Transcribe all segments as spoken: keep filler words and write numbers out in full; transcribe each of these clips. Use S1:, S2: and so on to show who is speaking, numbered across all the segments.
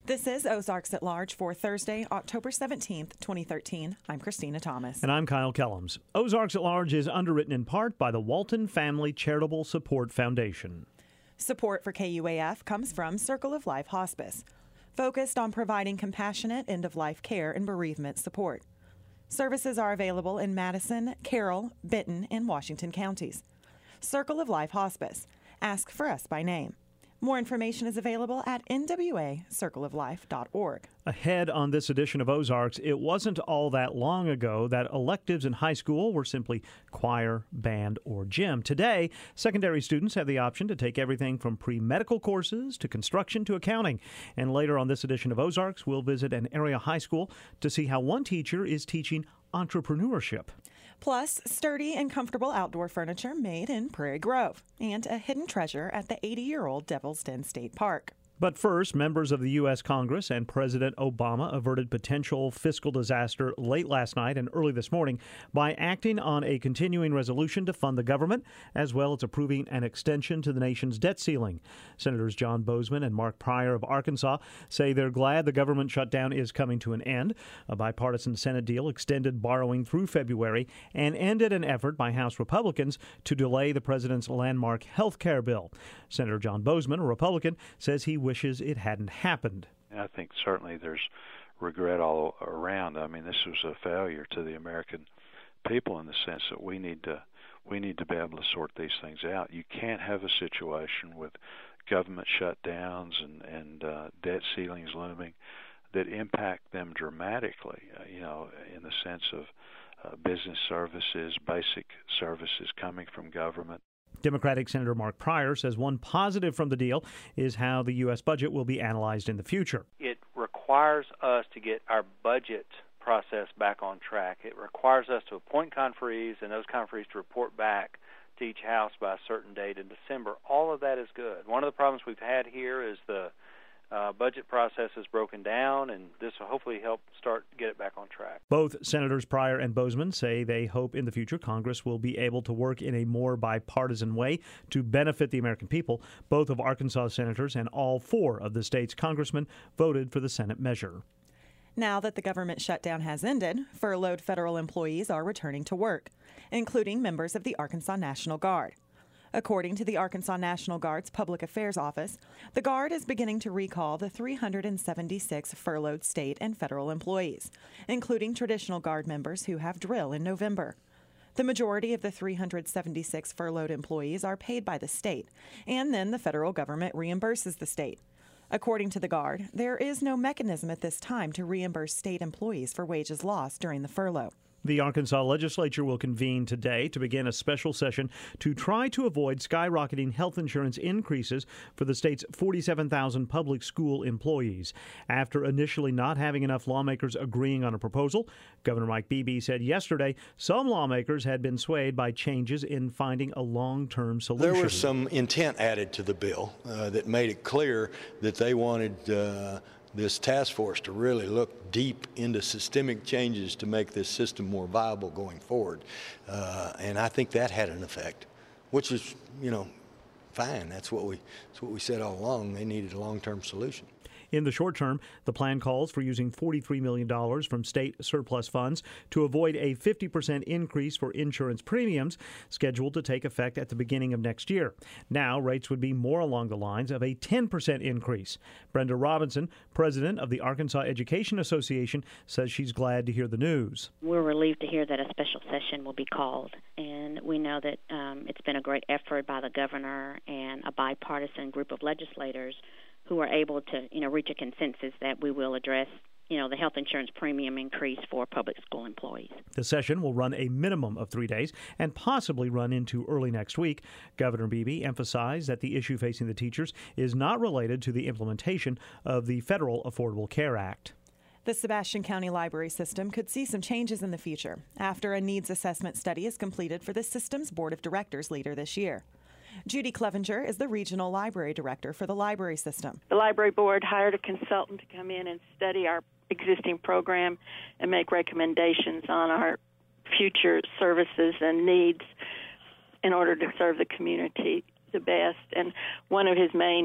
S1: This is Ozarks at Large for Thursday, October seventeenth, twenty thirteen. I'm Christina Thomas.
S2: And I'm Kyle Kellums. Ozarks at Large is underwritten in part by the Walton Family Charitable Support Foundation.
S1: Support for K U A F comes from Circle of Life Hospice, focused on providing compassionate end-of-life care and bereavement support. Services are available in Madison, Carroll, Benton, and Washington counties. Circle of Life Hospice. Ask for us by name. More information is available at N W A circle of life dot org.
S2: Ahead on this edition of Ozarks, it wasn't all that long ago that electives in high school were simply choir, band, or gym. Today, secondary students have the option to take everything from pre-medical courses to construction to accounting. And later on this edition of Ozarks, we'll visit an area high school to see how one teacher is teaching entrepreneurship.
S1: Plus, sturdy and comfortable outdoor furniture made in Prairie Grove, and a hidden treasure at the eighty-year-old Devil's Den State Park.
S2: But first, members of the U S Congress and President Obama averted potential fiscal disaster late last night and early this morning by acting on a continuing resolution to fund the government, as well as approving an extension to the nation's debt ceiling. Senators John Boozman and Mark Pryor of Arkansas say they're glad the government shutdown is coming to an end. A bipartisan Senate deal extended borrowing through February and ended an effort by House Republicans to delay the president's landmark health care bill. Senator John Boozman, a Republican, says he wishes it hadn't happened.
S3: I think certainly there's regret all around. I mean, this was a failure to the American people in the sense that we need to we need to be able to sort these things out. You can't have a situation with government shutdowns and and uh, debt ceilings looming that impact them dramatically. Uh, you know, in the sense of uh, business services, basic services coming from government.
S2: Democratic Senator Mark Pryor says one positive from the deal is how the U S budget will be analyzed in the future.
S4: It requires us to get our budget process back on track. It requires us to appoint conferees and those conferees to report back to each house by a certain date in December. All of that is good. One of the problems we've had here is the Uh, budget process is broken down, and this will hopefully help start get it back on track.
S2: Both Senators Pryor and Boozman say they hope in the future Congress will be able to work in a more bipartisan way to benefit the American people. Both of Arkansas senators and all four of the state's congressmen voted for the Senate measure.
S1: Now that the government shutdown has ended, furloughed federal employees are returning to work, including members of the Arkansas National Guard. According to the Arkansas National Guard's Public Affairs Office, the Guard is beginning to recall the three hundred seventy-six furloughed state and federal employees, including traditional Guard members who have drill in November. The majority of the three hundred seventy-six furloughed employees are paid by the state, and then the federal government reimburses the state. According to the Guard, there is no mechanism at this time to reimburse state employees for wages lost during the furlough.
S2: The Arkansas legislature will convene today to begin a special session to try to avoid skyrocketing health insurance increases for the state's forty-seven thousand public school employees. After initially not having enough lawmakers agreeing on a proposal, Governor Mike Beebe said yesterday some lawmakers had been swayed by changes in finding a long-term solution.
S5: There was some intent added to the bill uh, that made it clear that they wanted uh, this task force to really look deep into systemic changes to make this system more viable going forward. Uh, and I think that had an effect, which is, you know, fine. That's what we, that's what we said all along. They needed a long-term solution.
S2: In the short term, the plan calls for using forty-three million dollars from state surplus funds to avoid a fifty percent increase for insurance premiums scheduled to take effect at the beginning of next year. Now, rates would be more along the lines of a ten percent increase. Brenda Robinson, president of the Arkansas Education Association, says she's glad to hear the news.
S6: We're relieved to hear that a special session will be called, and we know that um, it's been a great effort by the governor and a bipartisan group of legislators who are able to, you know, reach a consensus that we will address, you know, the health insurance premium increase for public school employees.
S2: The session will run a minimum of three days and possibly run into early next week. Governor Beebe emphasized that the issue facing the teachers is not related to the implementation of the federal Affordable Care Act.
S1: The Sebastian County Library System could see some changes in the future after a needs assessment study is completed for the system's Board of Directors later this year. Judy Clevenger is the Regional Library Director for the library system.
S7: The library board hired a consultant to come in and study our existing program and make recommendations on our future services and needs in order to serve the community the best. And one of his main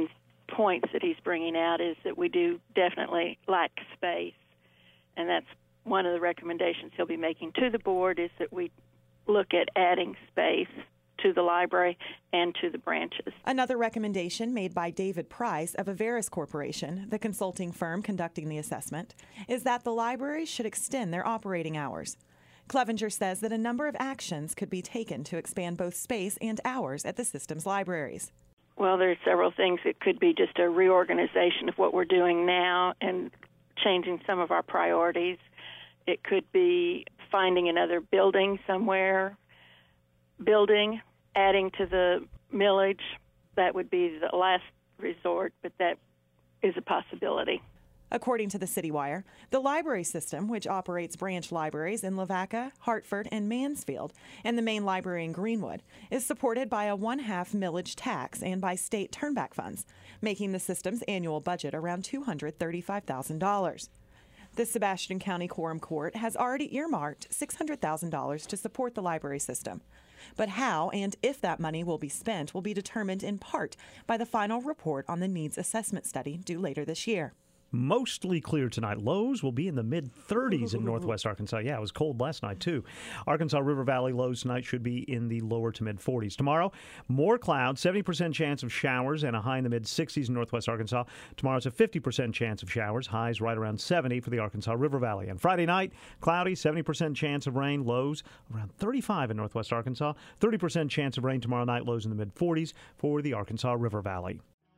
S7: points that he's bringing out is that we do definitely lack space, and that's one of the recommendations he'll be making to the board, is that we look at adding space to the library and to the branches.
S1: Another recommendation made by David Price of Averis Corporation, the consulting firm conducting the assessment, is that the libraries should extend their operating hours. Clevenger says that a number of actions could be taken to expand both space and hours at the system's libraries.
S7: Well, there are several things. It could be just a reorganization of what we're doing now and changing some of our priorities. It could be finding another building somewhere, building, adding to the millage. That would be the last resort, but that is a possibility.
S1: According to the CityWire, the library system, which operates branch libraries in Lavaca, Hartford, and Mansfield, and the main library in Greenwood, is supported by a one-half millage tax and by state turnback funds, making the system's annual budget around two hundred thirty-five thousand dollars. The Sebastian County Quorum Court has already earmarked six hundred thousand dollars to support the library system. But how and if that money will be spent will be determined in part by the final report on the needs assessment study due later this year.
S2: Mostly clear tonight. Lows will be in the mid thirties in northwest Arkansas. Yeah, it was cold last night, too. Arkansas River Valley lows tonight should be in the lower to mid forties. Tomorrow, more clouds, seventy percent chance of showers, and a high in the mid sixties in northwest Arkansas. Tomorrow's a fifty percent chance of showers, highs right around seventy for the Arkansas River Valley. And Friday night, cloudy, seventy percent chance of rain, lows around thirty-five in northwest Arkansas. thirty percent chance of rain tomorrow night, lows in the mid forties for the Arkansas River Valley.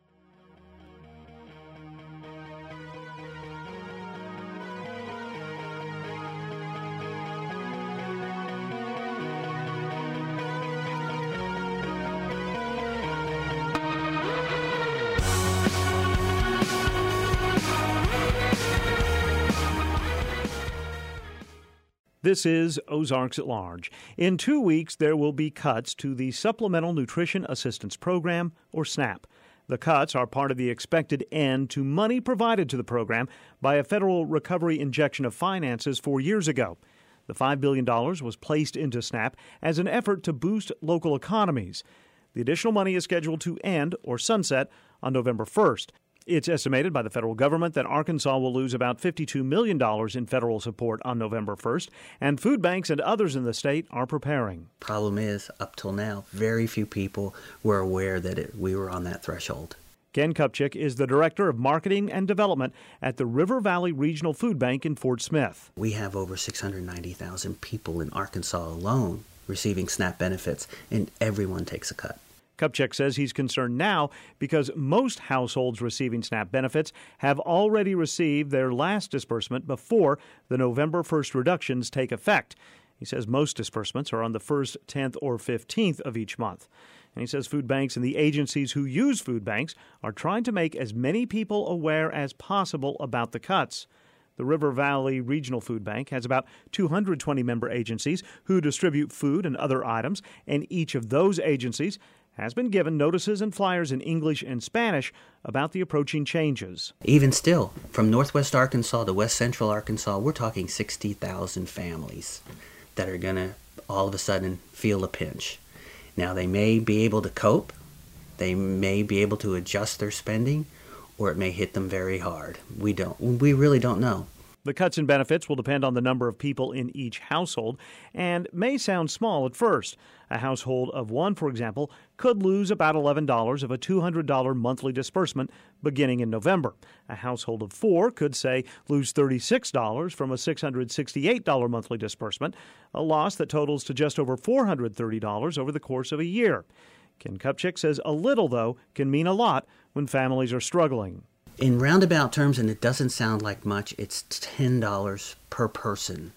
S2: This is Ozarks at Large. In two weeks, there will be cuts to the Supplemental Nutrition Assistance Program, or SNAP. The cuts are part of the expected end to money provided to the program by a federal recovery injection of finances four years ago. The five billion dollars was placed into SNAP as an effort to boost local economies. The additional money is scheduled to end, or sunset, on November first. It's estimated by the federal government that Arkansas will lose about fifty-two million dollars in federal support on November first, and food banks and others in the state are preparing.
S8: Problem is, up till now, very few people were aware that it, we were on that threshold.
S2: Ken Kupchik is the Director of Marketing and Development at the River Valley Regional Food Bank in Fort Smith.
S8: We have over six hundred ninety thousand people in Arkansas alone receiving SNAP benefits, and everyone takes a cut.
S2: Kupchik says he's concerned now because most households receiving SNAP benefits have already received their last disbursement before the November first reductions take effect. He says most disbursements are on the first, tenth, or fifteenth of each month. And he says food banks and the agencies who use food banks are trying to make as many people aware as possible about the cuts. The River Valley Regional Food Bank has about two hundred twenty member agencies who distribute food and other items, and each of those agencies has been given notices and flyers in English and Spanish about the approaching changes.
S8: Even still, from northwest Arkansas to west central Arkansas, we're talking sixty thousand families that are going to all of a sudden feel a pinch. Now, they may be able to cope, they may be able to adjust their spending, or it may hit them very hard. We don't, we really don't know.
S2: The cuts in benefits will depend on the number of people in each household and may sound small at first. A household of one, for example, could lose about eleven dollars of a two hundred dollars monthly disbursement beginning in November. A household of four could, say, lose thirty-six dollars from a six hundred sixty-eight dollars monthly disbursement, a loss that totals to just over four hundred thirty dollars over the course of a year. Ken Kupchik says a little, though, can mean a lot when families are struggling.
S8: In roundabout terms, and it doesn't sound like much, it's ten dollars per person.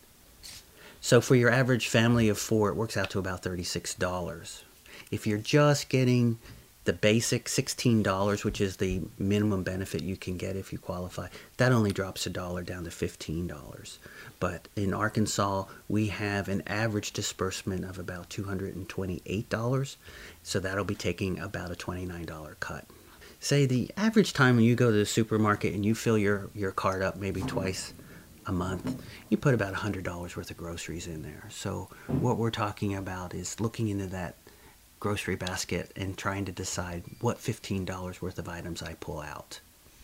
S8: So for your average family of four, it works out to about thirty-six dollars. If you're just getting the basic sixteen dollars, which is the minimum benefit you can get if you qualify, that only drops a dollar down to fifteen dollars. But in Arkansas, we have an average disbursement of about two hundred twenty-eight dollars, so that'll be taking about a twenty-nine dollars cut. Say the average time when you go to the supermarket and you fill your, your cart up maybe twice a month, you put about one hundred dollars worth of groceries in there. So what we're talking about is looking into that grocery basket and trying to decide what fifteen dollars worth of items I pull out.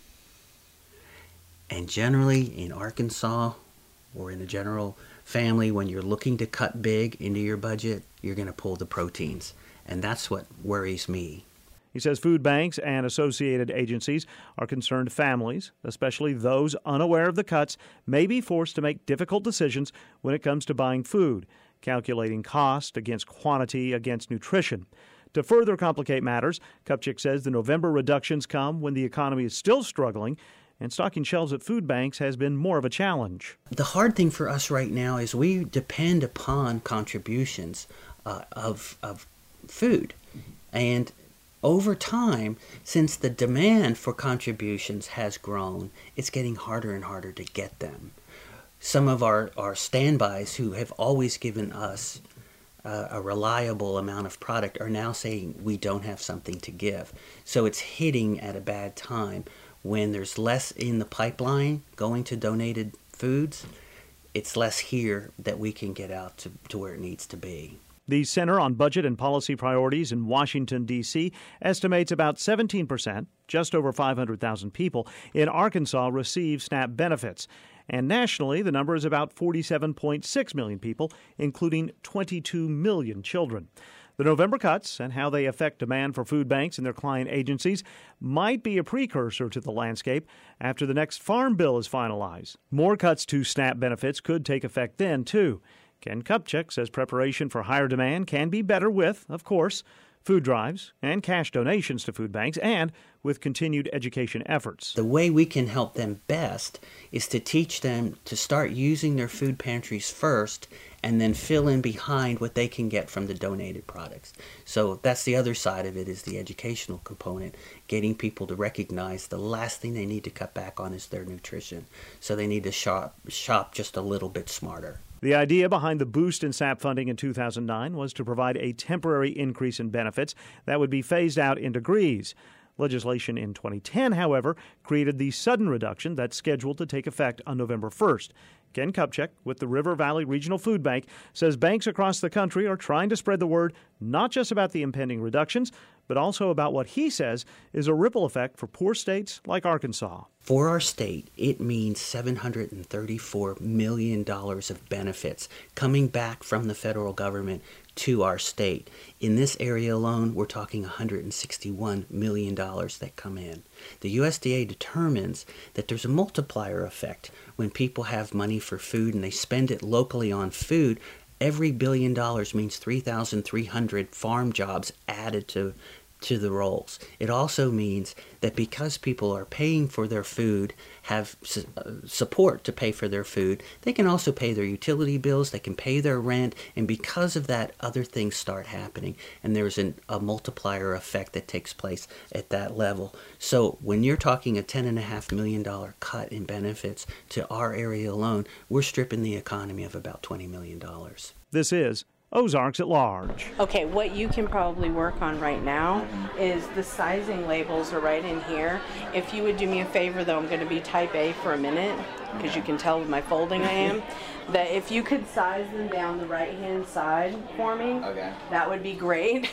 S8: And generally in Arkansas or in a general family, when you're looking to cut big into your budget, you're going to pull the proteins. And that's what worries me.
S2: He says food banks and associated agencies are concerned families, especially those unaware of the cuts, may be forced to make difficult decisions when it comes to buying food, calculating cost against quantity against nutrition. To further complicate matters, Kupchik says the November reductions come when the economy is still struggling, and stocking shelves at food banks has been more of a challenge.
S8: The hard thing for us right now is we depend upon contributions uh, of, of food. And over time, since the demand for contributions has grown, it's getting harder and harder to get them. Some of our, our standbys who have always given us uh, a reliable amount of product are now saying we don't have something to give. So it's hitting at a bad time. When there's less in the pipeline going to donated foods, it's less here that we can get out to, to where it needs to be.
S2: The Center on Budget and Policy Priorities in Washington, D C estimates about seventeen percent, just over five hundred thousand people, in Arkansas receive SNAP benefits. And nationally, the number is about forty-seven point six million people, including twenty-two million children. The November cuts and how they affect demand for food banks and their client agencies might be a precursor to the landscape after the next farm bill is finalized. More cuts to SNAP benefits could take effect then, too. Ken Kupchik says preparation for higher demand can be better with, of course, food drives and cash donations to food banks and with continued education efforts.
S8: The way we can help them best is to teach them to start using their food pantries first and then fill in behind what they can get from the donated products. So that's the other side of it, is the educational component, getting people to recognize the last thing they need to cut back on is their nutrition. So they need to shop, shop just a little bit smarter.
S2: The idea behind the boost in SNAP funding in two thousand nine was to provide a temporary increase in benefits that would be phased out in degrees. Legislation in twenty ten, however, created the sudden reduction that's scheduled to take effect on November first. Ken Kupchik with the River Valley Regional Food Bank says banks across the country are trying to spread the word not just about the impending reductions, but also about what he says is a ripple effect for poor states like Arkansas.
S8: For our state, it means seven hundred thirty-four million dollars of benefits coming back from the federal government to our state. In this area alone, we're talking one hundred sixty-one million dollars that come in. The U S D A determines that there's a multiplier effect when people have money for food and they spend it locally on food. Every billion dollars means three thousand three hundred farm jobs added to to the rolls. It also means that because people are paying for their food, have su- uh, support to pay for their food, they can also pay their utility bills, they can pay their rent, and because of that, other things start happening, and there's an, a multiplier effect that takes place at that level. So when you're talking a ten point five million dollars cut in benefits to our area alone, we're stripping the economy of about twenty million dollars.
S2: This is Ozarks at Large.
S9: Okay, what you can probably work on right now is the sizing labels are right in here. If you would do me a favor, though, I'm going to be type A for a minute, because you can tell with my folding I am, that if you could size them down the right-hand side for me, okay, that would be great.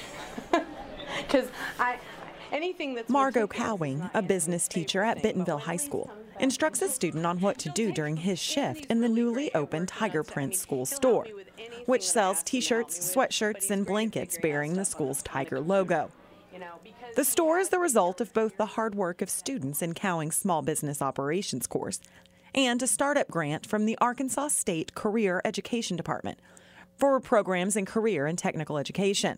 S9: Because I... Anything that's
S1: Margot Cowing, a business teacher at Bentonville High School, instructs a student on what to do during his shift in the newly opened Tiger Print School store, which sells t-shirts, sweatshirts, and blankets bearing the school's Tiger logo. The store is the result of both the hard work of students in Cowing's Small Business Operations course and a startup grant from the Arkansas State Career Education Department for programs in career and technical education.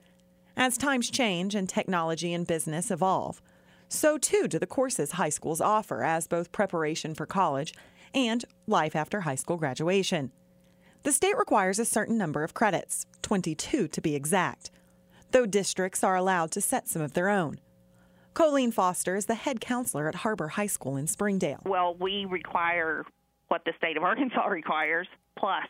S1: As times change and technology and business evolve, so too do the courses high schools offer as both preparation for college and life after high school graduation. The state requires a certain number of credits, twenty-two to be exact, though districts are allowed to set some of their own. Colleen Foster is the head counselor at Harbor High School in Springdale.
S10: Well, we require what the state of Arkansas requires, plus.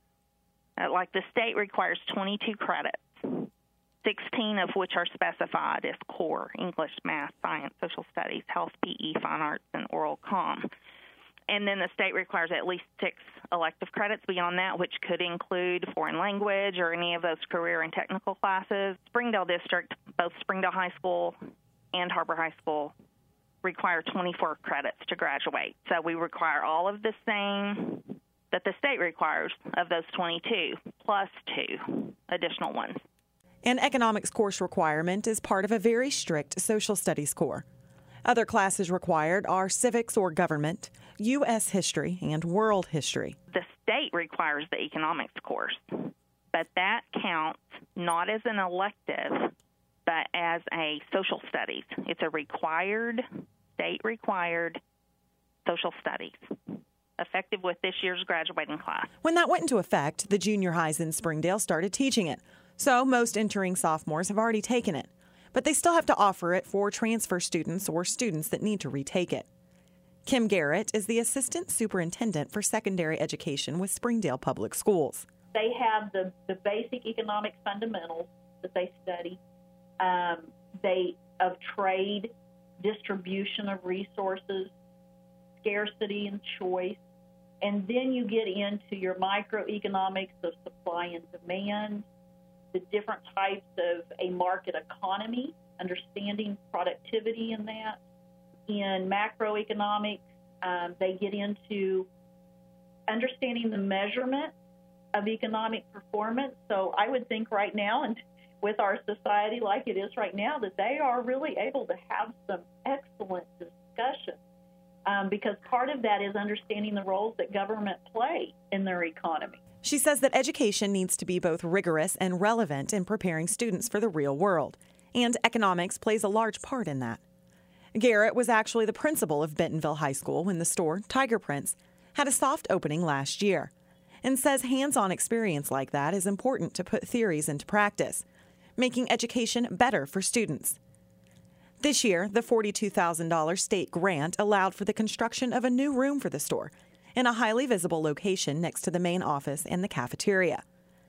S10: Uh, like the state requires twenty-two credits. sixteen of which are specified as core: English, math, science, social studies, health, P E, fine arts, and oral comm. and then the state requires at least six elective credits beyond that, which could include foreign language or any of those career and technical classes. Springdale District, both Springdale High School and Harbor High School, require twenty-four credits to graduate. So we require all of the same that the state requires of those twenty-two, plus two additional ones.
S1: An economics course requirement is part of a very strict social studies core. Other classes required are civics or government, U S history, and world history.
S10: The state requires the economics course, but that counts not as an elective, but as a social studies. It's a required, state-required social studies, effective with this year's graduating class.
S1: When that went into effect, the junior highs in Springdale started teaching it. So most entering sophomores have already taken it, but they still have to offer it for transfer students or students that need to retake it. Kim Garrett is the Assistant Superintendent for Secondary Education with Springdale Public Schools.
S11: They have the, the basic economic fundamentals that they study, um, they of trade, distribution of resources, scarcity and choice, and then you get into your microeconomics of supply and demand, the different types of a market economy, understanding productivity in that. In macroeconomics, um, they get into understanding the measurement of economic performance. So I would think right now, and with our society like it is right now, that they are really able to have some excellent discussion, um, because part of that is understanding the roles that government play in their economy.
S1: She says that education needs to be both rigorous and relevant in preparing students for the real world, and economics plays a large part in that. Garrett was actually the principal of Bentonville High School when the store, Tiger Prints, had a soft opening last year, and says hands-on experience like that is important to put theories into practice, making education better for students. This year, the forty-two thousand dollars state grant allowed for the construction of a new room for the store in a highly visible location next to the main office and the cafeteria.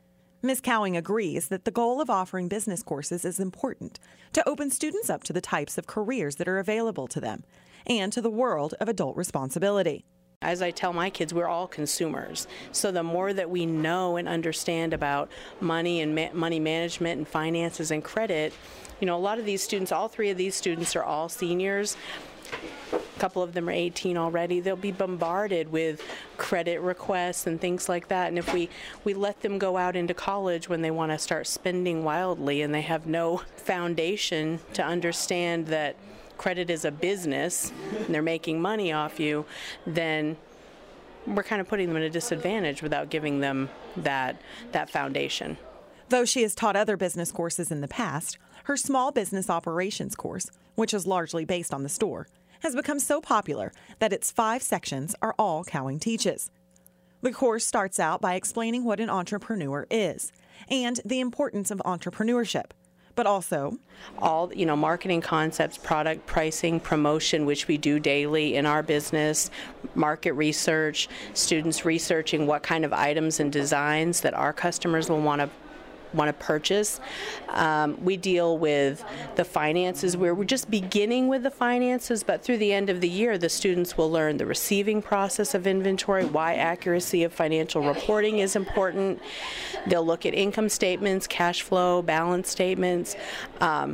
S1: Miz Cowing agrees that the goal of offering business courses is important to open students up to the types of careers that are available to them and to the world of adult responsibility.
S9: As I tell my kids, we're all consumers. So the more that we know and understand about money and ma- money management and finances and credit, you know, a lot of these students, all three of these students are all seniors. A couple of them are eighteen already. They'll be bombarded with credit requests and things like that. And if we, we let them go out into college when they want to start spending wildly and they have no foundation to understand that credit is a business and they're making money off you, then we're kind of putting them at a disadvantage without giving them that that foundation.
S1: Though she has taught other business courses in the past, her small business operations course, which is largely based on the store, has become so popular that its five sections are all Cowing teaches. The course starts out by explaining what an entrepreneur is and the importance of entrepreneurship, but also
S9: all, you know, marketing concepts, product pricing, promotion, which we do daily in our business, market research, students researching what kind of items and designs that our customers will want to want to purchase. Um, we deal with the finances. We're, we're just beginning with the finances, but through the end of the year, the students will learn the receiving process of inventory, why accuracy of financial reporting is important. They'll look at income statements, cash flow, balance statements, um,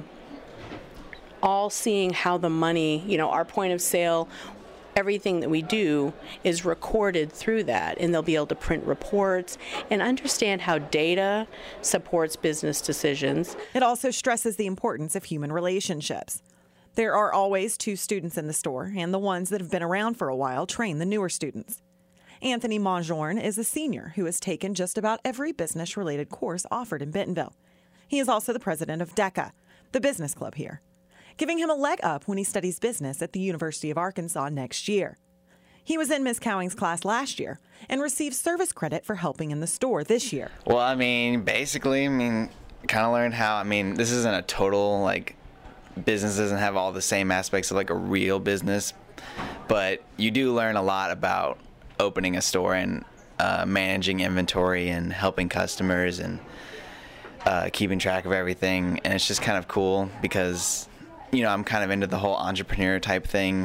S9: all seeing how the money, you know, our point of sale, everything that we do is recorded through that, and they'll be able to print reports and understand how data supports business decisions.
S1: It also stresses the importance of human relationships. There are always two students in the store, and the ones that have been around for a while train the newer students. Anthony Monjorn is a senior who has taken just about every business-related course offered in Bentonville. He is also the president of DECA, the business club here, giving him a leg up when he studies business at the University of Arkansas next year. He was in Miz Cowing's class last year and received service credit for helping in the store this year.
S12: Well, I mean, basically, I mean, kind of learned how, I mean, this isn't a total, like, business doesn't have all the same aspects of, like, a real business, but you do learn a lot about opening a store and uh, managing inventory and helping customers and uh, keeping track of everything, and it's just kind of cool because, you know, I'm kind of into the whole entrepreneur type thing,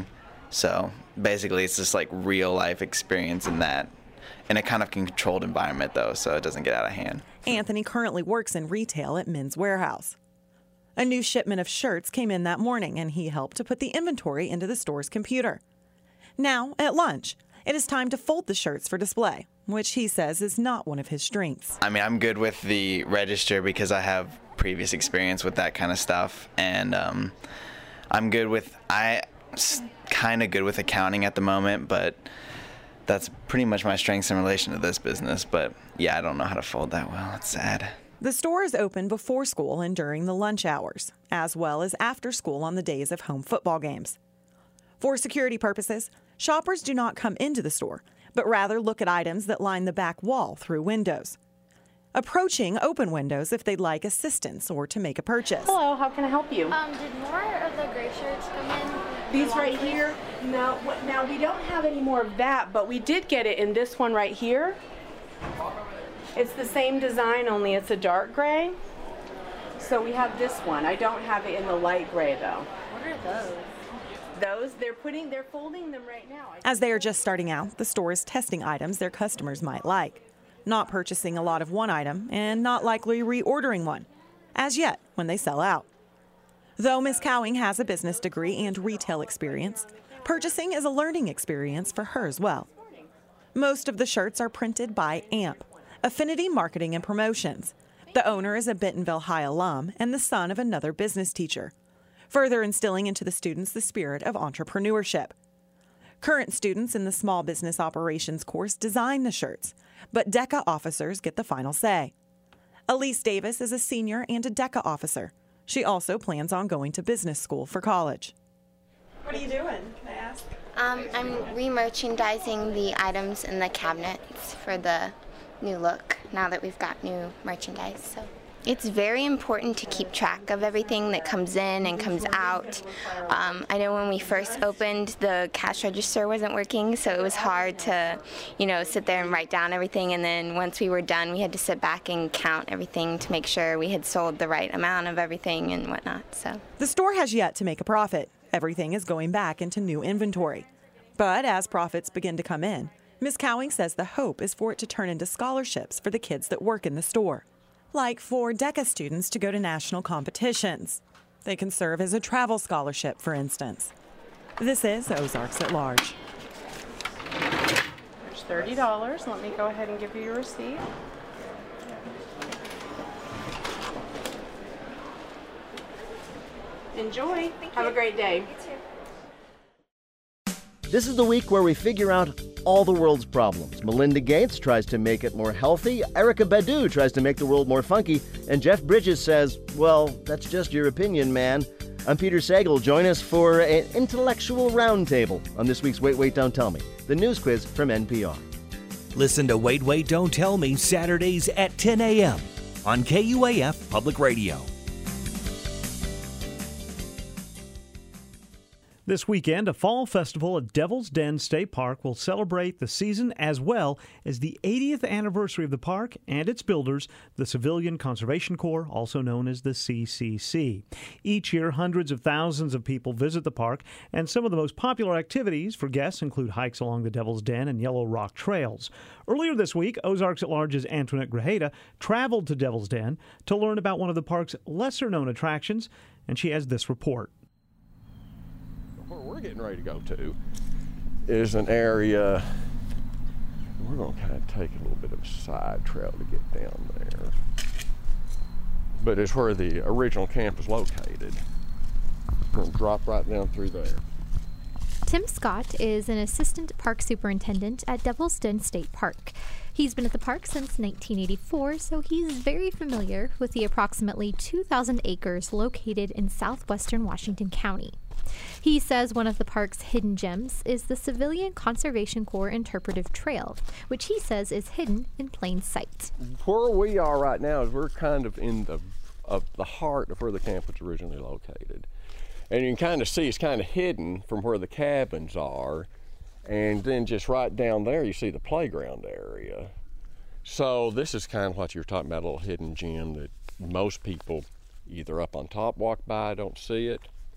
S12: So basically, it's just like real life experience in that, in a kind of controlled environment though, so it doesn't get out of hand.
S1: Anthony currently works in retail at Men's Warehouse. A new shipment of shirts came in that morning, and he helped to put the inventory into the store's computer. Now, at lunch, it is time to fold the shirts for display, which he says is not one of his strengths.
S12: I mean, I'm good with the register because I have previous experience with that kind of stuff, and um, I'm good with, I kind of good with accounting at the moment, but that's pretty much my strengths in relation to this business. But yeah, I don't know how to fold that well. It's sad.
S1: The store is open before school and during the lunch hours, as well as after school on the days of home football games. For security purposes, shoppers do not come into the store, but rather look at items that line the back wall through windows. Approaching open windows if they'd like assistance or to make a purchase.
S9: Hello, how can I help you?
S13: Um, did more of the gray shirts come in?
S9: These right here? No, now we don't have any more of that, but we did get it in this one right here. It's the same design, only it's a dark gray. So we have this one. I don't have it in the light gray though.
S13: What are those?
S9: Those, they're putting, they're folding them right now.
S1: As they are just starting out, the store is testing items their customers might like, not purchasing a lot of one item and not likely reordering one, as yet when they sell out. Though Miz Cowing has a business degree and retail experience, purchasing is a learning experience for her as well. Most of the shirts are printed by A M P, Affinity Marketing and Promotions. The owner is a Bentonville High alum and the son of another business teacher, further instilling into the students the spirit of entrepreneurship. Current students in the Small Business Operations course design the shirts, but DECA officers get the final say. Elise Davis is a senior and a DECA officer. She also plans on going to business school for college.
S14: What are you doing, can I ask?
S13: Um, I'm re-merchandising the items in the cabinets for the new look now that we've got new merchandise. So it's very important to keep track of everything that comes in and comes out. Um, I know when we first opened, the cash register wasn't working, so it was hard to, you know, sit there and write down everything. And then once we were done, we had to sit back and count everything to make sure we had sold the right amount of everything and whatnot. So
S1: the store has yet to make a profit. Everything is going back into new inventory. But as profits begin to come in, Miz Cowing says the hope is for it to turn into scholarships for the kids that work in the store, like for DECA students to go to national competitions. They can serve as a travel scholarship, for instance. This is Ozarks at Large.
S9: There's thirty dollars. Let me go ahead and give you your receipt. Enjoy.
S14: Thank
S9: Have
S14: you.
S9: a great day.
S14: You too.
S15: This is the week where we figure out all the world's problems. Melinda Gates tries to make it more healthy, Erykah Badu tries to make the world more funky, and Jeff Bridges says, well, that's just your opinion, man. I'm Peter Sagal. Join us for an intellectual roundtable on this week's Wait, Wait, Don't Tell Me, the news quiz from N P R.
S16: Listen to Wait, Wait, Don't Tell Me Saturdays at ten a.m. on K U A F Public Radio.
S2: This weekend, a fall festival at Devil's Den State Park will celebrate the season as well as the eightieth anniversary of the park and its builders, the Civilian Conservation Corps, also known as the C C C. Each year, hundreds of thousands of people visit the park, and some of the most popular activities for guests include hikes along the Devil's Den and Yellow Rock trails. Earlier this week, Ozarks at Large's Antoinette Grajeda traveled to Devil's Den to learn about one of the park's lesser-known attractions, and she has this report.
S17: Where we're getting ready to go to is an area, we're going to kind of take a little bit of a side trail to get down there, but it's where the original camp is located. We're going to drop right down through there.
S18: Tim Scott is an assistant park superintendent at Devil's Den State Park. He's been at the park since nineteen eighty-four, so he's very familiar with the approximately two thousand acres located in southwestern Washington County. He says one of the park's hidden gems is the Civilian Conservation Corps Interpretive Trail, which he says is hidden in plain sight.
S17: Where we are right now is we're kind of in the, of the heart of where the camp was originally located. And you can kind of see it's kind of hidden from where the cabins are. And then just right down there, you see the playground area. So this is kind of what you're talking about, a little hidden gem that most people either up on top walk by, don't see it.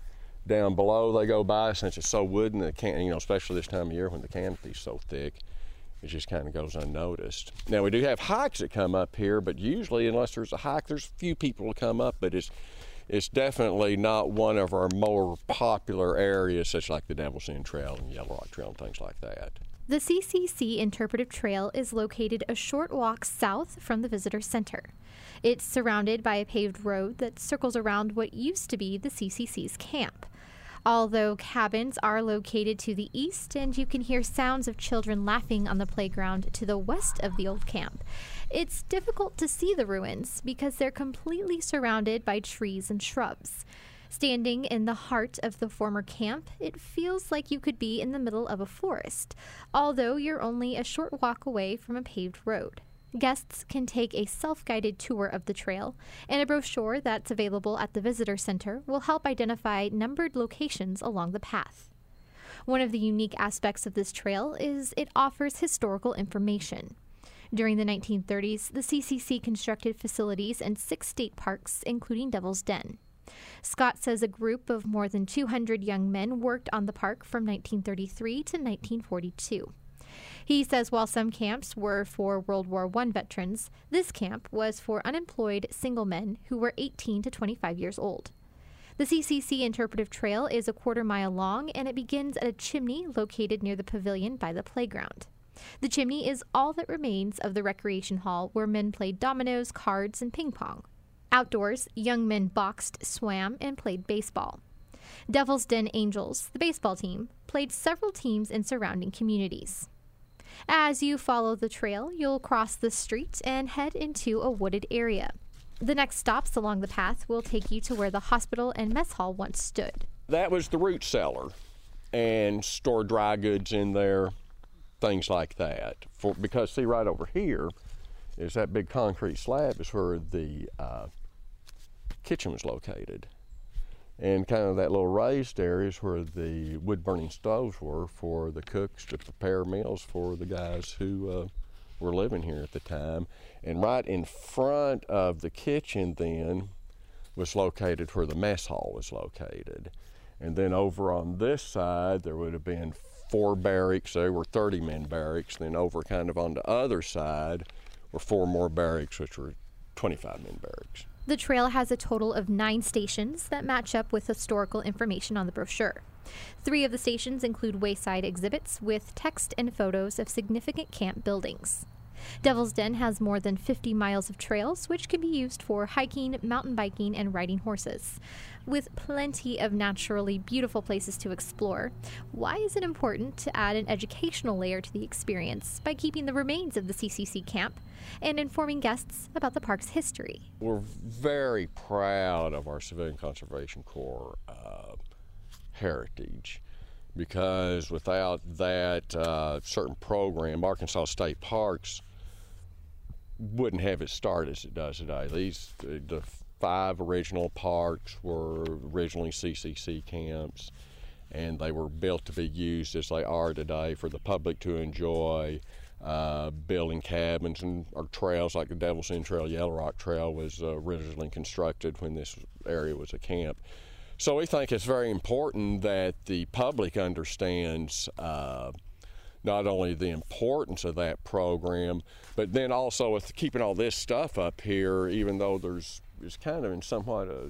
S17: down below they go by, since it's so wooden, the can, you know, especially this time of year when the canopy's so thick, it just kind of goes unnoticed. Now, we do have hikes that come up here, but usually, unless there's a hike, there's few people to come up, but it's it's definitely not one of our more popular areas, such like the Devil's Den Trail and Yellow Rock Trail and things like that.
S18: The C C C Interpretive Trail is located a short walk south from the visitor center. It's surrounded by a paved road that circles around what used to be the C C C's camp. Although cabins are located to the east and you can hear sounds of children laughing on the playground to the west of the old camp, it's difficult to see the ruins because they're completely surrounded by trees and shrubs. Standing in the heart of the former camp, it feels like you could be in the middle of a forest, although you're only a short walk away from a paved road. Guests can take a self-guided tour of the trail, and a brochure that's available at the visitor center will help identify numbered locations along the path. One of the unique aspects of this trail is it offers historical information. During the nineteen thirties, the C C C constructed facilities in six state parks, including Devil's Den. Scott says a group of more than two hundred young men worked on the park from nineteen thirty-three to nineteen forty-two. He says while some camps were for World War One veterans, this camp was for unemployed single men who were eighteen to twenty-five years old. The C C C Interpretive Trail is a quarter mile long, and it begins at a chimney located near the pavilion by the playground. The chimney is all that remains of the recreation hall where men played dominoes, cards, and ping pong. Outdoors, young men boxed, swam, and played baseball. Devil's Den Angels, the baseball team, played several teams in surrounding communities. As you follow the trail, you'll cross the street and head into a wooded area. The next stops along the path will take you to where the hospital and mess hall once stood.
S17: That was the root cellar, and stored dry goods in there, things like that. For, because see, right over here is that big concrete slab is where the uh, kitchen was located. And kind of that little raised area is where the wood-burning stoves were for the cooks to prepare meals for the guys who uh, were living here at the time. And right in front of the kitchen then was located where the mess hall was located. And then over on this side, there would have been four barracks. There were thirty-man barracks. Then over kind of on the other side were four more barracks, which were twenty-five-man barracks.
S18: The trail has a total of nine stations that match up with historical information on the brochure. Three of the stations include wayside exhibits with text and photos of significant camp buildings. Devil's Den has more than fifty miles of trails, which can be used for hiking, mountain biking, and riding horses. With plenty of naturally beautiful places to explore, why is it important to add an educational layer to the experience by keeping the remains of the C C C camp and informing guests about the park's history?
S17: We're very proud of our Civilian Conservation Corps uh, heritage, because without that uh, certain program, Arkansas State Parks wouldn't have its start as it does today. These the five original parks were originally C C C camps, and they were built to be used as they are today for the public to enjoy, uh, building cabins and or trails like the Devil's Den Trail. Yellow Rock Trail was uh, originally constructed when this area was a camp. So we think it's very important that the public understands uh, not only the importance of that program, but then also with keeping all this stuff up here, even though there's it's kind of in somewhat of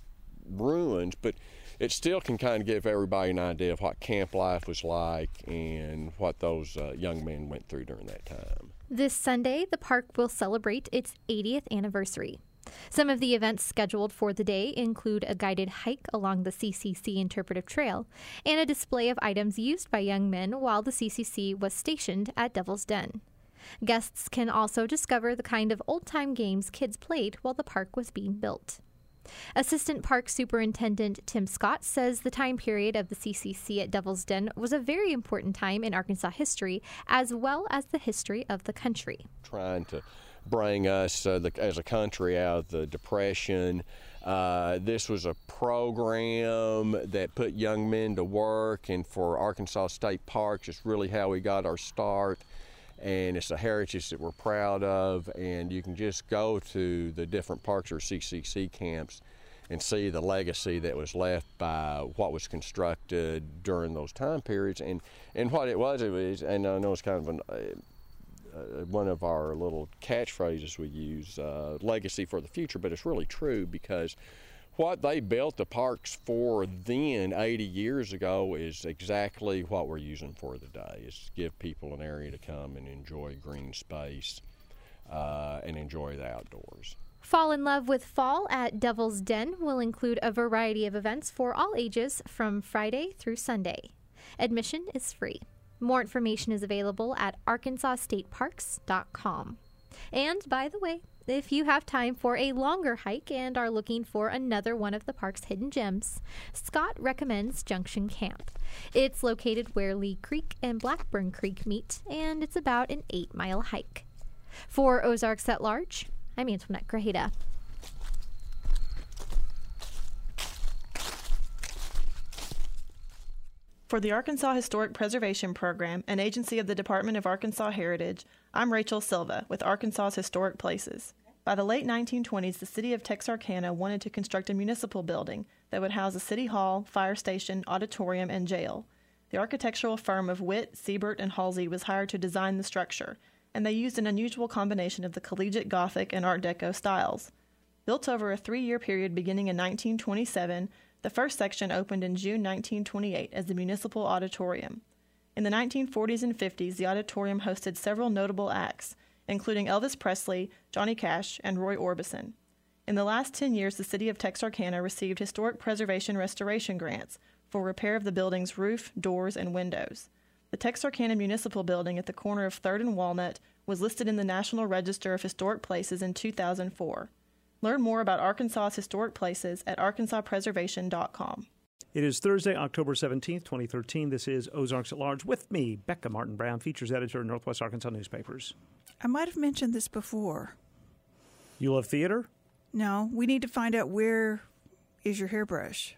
S17: ruins, but it still can kind of give everybody an idea of what camp life was like and what those uh, young men went through during that time.
S18: This Sunday, the park will celebrate its eightieth anniversary. Some of the events scheduled for the day include a guided hike along the C C C Interpretive Trail and a display of items used by young men while the C C C was stationed at Devil's Den. Guests can also discover the kind of old-time games kids played while the park was being built. Assistant Park Superintendent Tim Scott says the time period of the C C C at Devil's Den was a very important time in Arkansas history, as well as the history of the country.
S17: Trying to bring us uh, the, as a country out of the Depression. Uh, this was a program that put young men to work, and for Arkansas State Parks, it's really how we got our start. And it's a heritage that we're proud of, and you can just go to the different parks or C C C camps and see the legacy that was left by what was constructed during those time periods. And, and what it was, it was, and I know it's kind of an, uh, uh, one of our little catchphrases we use, uh, legacy for the future, but it's really true, because what they built the parks for then, eighty years ago, is exactly what we're using for today, is to give people an area to come and enjoy green space uh, and enjoy the outdoors.
S18: Fall in Love with Fall at Devil's Den will include a variety of events for all ages from Friday through Sunday. Admission is free. More information is available at arkansas state parks dot com. And by the way, if you have time for a longer hike and are looking for another one of the park's hidden gems, Scott recommends Junction Camp. It's located where Lee Creek and Blackburn Creek meet, and it's about an eight-mile hike. For Ozarks at Large, I'm Antoinette Grajeda.
S19: For the Arkansas Historic Preservation Program, an agency of the Department of Arkansas Heritage, I'm Rachel Silva with Arkansas's Historic Places. By the late nineteen twenties, the city of Texarkana wanted to construct a municipal building that would house a city hall, fire station, auditorium, and jail. The architectural firm of Witt, Siebert, and Halsey was hired to design the structure, and they used an unusual combination of the collegiate Gothic and Art Deco styles. Built over a three-year period beginning in nineteen twenty-seven, the first section opened in June nineteen twenty-eight as the Municipal Auditorium. In the nineteen forties and fifties, the auditorium hosted several notable acts, including Elvis Presley, Johnny Cash, and Roy Orbison. In the last ten years, the city of Texarkana received historic preservation restoration grants for repair of the building's roof, doors, and windows. The Texarkana Municipal Building at the corner of third and Walnut was listed in the National Register of Historic Places in two thousand four. Learn more about Arkansas's historic places at arkansas preservation dot com.
S2: It is Thursday, October seventeenth, twenty thirteen. This is Ozarks at Large with me, Becca Martin Brown, features editor of Northwest Arkansas Newspapers.
S20: I might have mentioned this before.
S2: You love theater?
S20: No, we need to find out where is your hairbrush.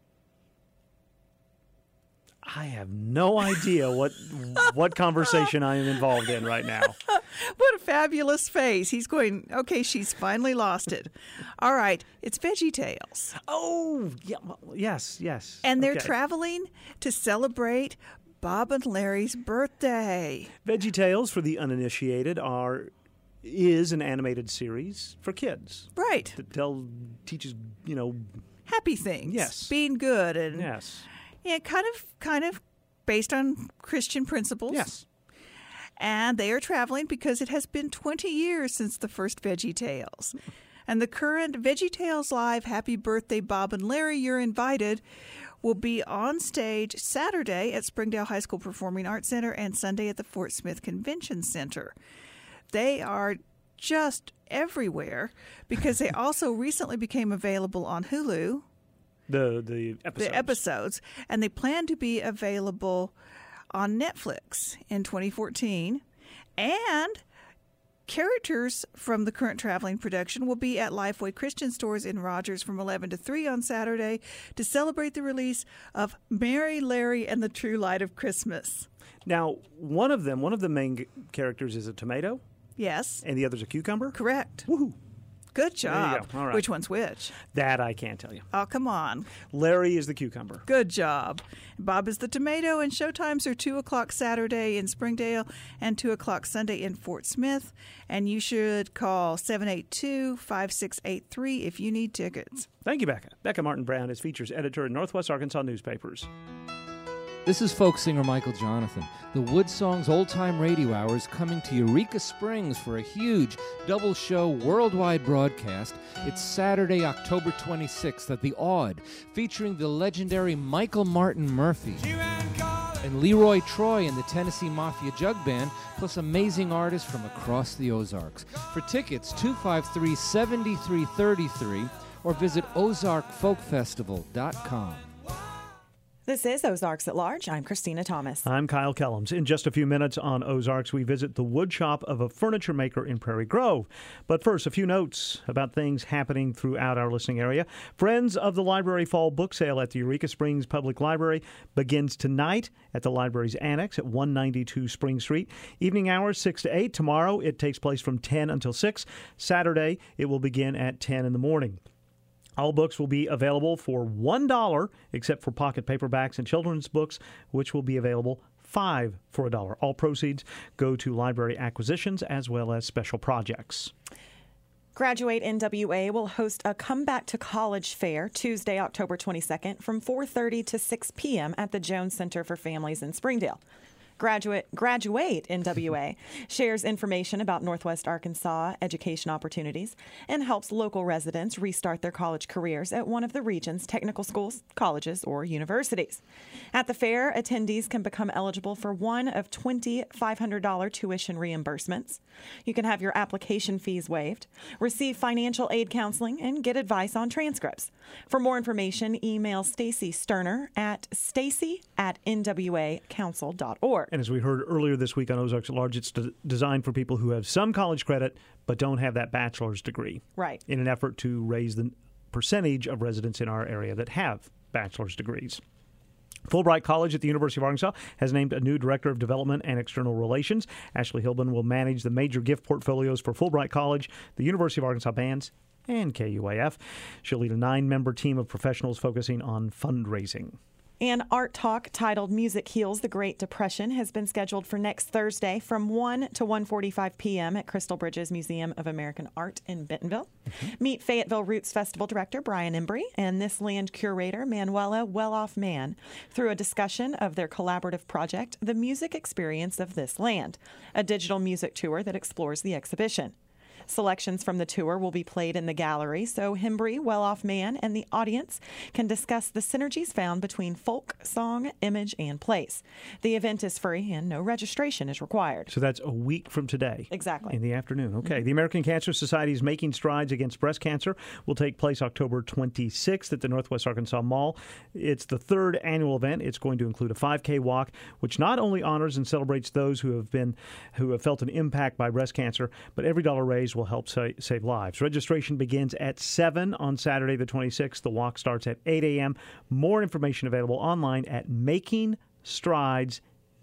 S2: I have no idea what what conversation I am involved in right now.
S20: What a fabulous face. He's going, okay, she's finally lost it. All right, it's Veggie Tales.
S2: Oh, yeah, yes, yes.
S20: And they're
S2: okay.
S20: traveling to celebrate Bob and Larry's birthday.
S2: Veggie Tales, for the uninitiated, are is an animated series for kids.
S20: Right.
S2: That tell, teaches, you know...
S20: happy things.
S2: Yes.
S20: Being good. And
S2: yes.
S20: Yeah, kind of, kind of based on Christian principles.
S2: Yes.
S20: And they are traveling because it has been twenty years since the first Veggie Tales. And the current Veggie Tales Live Happy Birthday Bob and Larry, You're Invited will be on stage Saturday at Springdale High School Performing Arts Center and Sunday at the Fort Smith Convention Center. They are just everywhere because they also recently became available on Hulu.
S2: The the episodes.
S20: The episodes. And they plan to be available on Netflix in twenty fourteen. And characters from the current traveling production will be at Lifeway Christian Stores in Rogers from eleven to three on Saturday to celebrate the release of Mary, Larry, and the True Light of Christmas.
S2: Now, one of them, one of the main characters is a tomato.
S20: Yes.
S2: And the other's a cucumber?
S20: Correct.
S2: Woohoo.
S20: Good job.
S2: Go. All right.
S20: Which one's which?
S2: That I can't tell you.
S20: Oh, come on.
S2: Larry is the cucumber.
S20: Good job. Bob is the tomato, and showtimes are two o'clock Saturday in Springdale and two o'clock Sunday in Fort Smith. And you should call seven eight two, five six eight three if you need tickets.
S2: Thank you, Becca. Becca Martin Brown is features editor in Northwest Arkansas Newspapers.
S21: This is folk singer Michael Jonathan. The Woodsongs Old Time Radio Hour is coming to Eureka Springs for a huge double-show worldwide broadcast. It's Saturday, October twenty-sixth at the Aud, featuring the legendary Michael Martin Murphey and Leroy Troy and the Tennessee Mafia Jug Band, plus amazing artists from across the Ozarks. For tickets, two five three, seven three three three or visit ozark folk festival dot com.
S1: This is Ozarks at Large. I'm Christina Thomas.
S2: I'm Kyle Kellums. In just a few minutes on Ozarks, we visit the wood shop of a furniture maker in Prairie Grove. But first, a few notes about things happening throughout our listening area. Friends of the Library Fall Book Sale at the Eureka Springs Public Library begins tonight at the library's annex at one ninety-two Spring Street. Evening hours, six to eight. Tomorrow, it takes place from ten until six. Saturday, it will begin at ten in the morning. All books will be available for one dollar, except for pocket paperbacks and children's books, which will be available five dollars for a dollar. All proceeds go to library acquisitions as well as special projects.
S1: Graduate N W A will host a Comeback to College fair Tuesday, October twenty-second from four thirty to six p.m. at the Jones Center for Families in Springdale. Graduate Graduate N W A shares information about Northwest Arkansas education opportunities and helps local residents restart their college careers at one of the region's technical schools, colleges, or universities. At the fair, attendees can become eligible for one of twenty five hundred dollars tuition reimbursements. You can have your application fees waived, receive financial aid counseling, and get advice on transcripts. For more information, email Stacy Sterner at stacy at n w a council dot org.
S2: And as we heard earlier this week on Ozarks at Large, it's de- designed for people who have some college credit but don't have that bachelor's degree.
S1: Right.
S2: In an effort to raise the percentage of residents in our area that have bachelor's degrees. Fulbright College at the University of Arkansas has named a new Director of Development and External Relations. Ashley Hilbin will manage the major gift portfolios for Fulbright College, the University of Arkansas Bands, and K U A F. She'll lead a nine-member team of professionals focusing on fundraising.
S1: An art talk titled Music Heals the Great Depression has been scheduled for next Thursday from one to one forty-five p.m. at Crystal Bridges Museum of American Art in Bentonville. Mm-hmm. Meet Fayetteville Roots Festival Director Brian Embry and this land curator Manuela Well-Off Mann through a discussion of their collaborative project, The Music Experience of This Land, a digital music tour that explores the exhibition. Selections from the tour will be played in the gallery, so Hembry, Well-Off Mann, and the audience can discuss the synergies found between folk, song, image, and place. The event is free and no registration is required.
S2: So that's a week from today.
S1: Exactly.
S2: In the afternoon. Okay.
S1: Mm-hmm.
S2: The American Cancer Society's Making Strides Against Breast Cancer will take place October twenty-sixth at the Northwest Arkansas Mall. It's the third annual event. It's going to include a five K walk, which not only honors and celebrates those who have been who have felt an impact by breast cancer, but every dollar raised will help sa- save lives. Registration begins at seven on Saturday the twenty-sixth. The walk starts at eight a.m. More information available online at making strides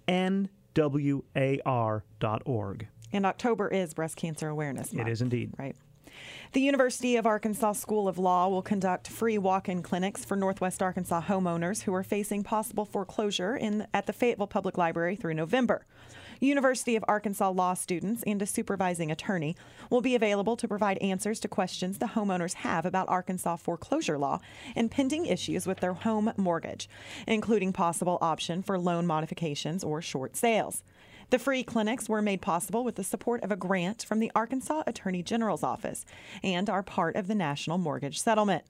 S2: n w a r dot org.
S1: And October is Breast Cancer Awareness Month.
S2: It is indeed.
S1: Right. The University of Arkansas School of Law will conduct free walk-in clinics for Northwest Arkansas homeowners who are facing possible foreclosure in at the Fayetteville Public Library through November. University of Arkansas law students and a supervising attorney will be available to provide answers to questions the homeowners have about Arkansas foreclosure law and pending issues with their home mortgage, including possible option for loan modifications or short sales. The free clinics were made possible with the support of a grant from the Arkansas Attorney General's office and are part of the National Mortgage Settlement.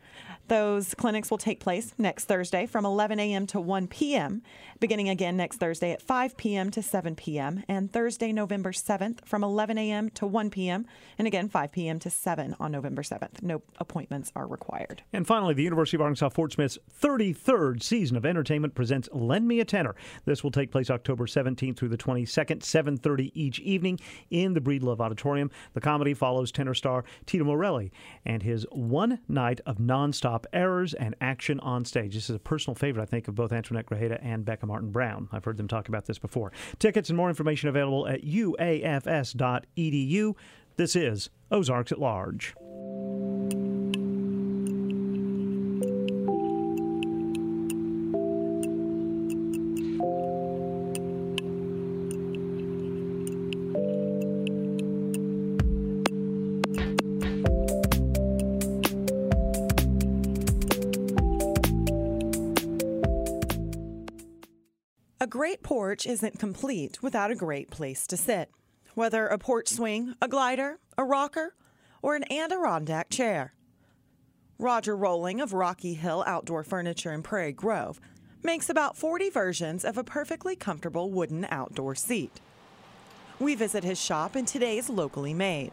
S1: Those clinics will take place next Thursday from eleven a.m. to one p.m., beginning again next Thursday at five p.m. to seven p.m., and Thursday, November seventh from eleven a.m. to one p.m., and again five p.m. to seven on November seventh. No appointments are required.
S2: And finally, the University of Arkansas Fort Smith's thirty-third season of entertainment presents Lend Me a Tenor. This will take place October seventeenth through the twenty-second, seven thirty each evening in the Breedlove Auditorium. The comedy follows tenor star Tito Morelli and his one night of nonstop errors and action on stage. This is a personal favorite, I think, of both Antoinette Grajeda and Becca Martin Brown. I've heard them talk about this before. Tickets and more information available at u a f s dot e d u. This is Ozarks at Large.
S1: A great porch isn't complete without a great place to sit. Whether a porch swing, a glider, a rocker, or an Adirondack chair. Roger Rolling of Rocky Hill Outdoor Furniture in Prairie Grove makes about forty versions of a perfectly comfortable wooden outdoor seat. We visit his shop in today's Locally Made.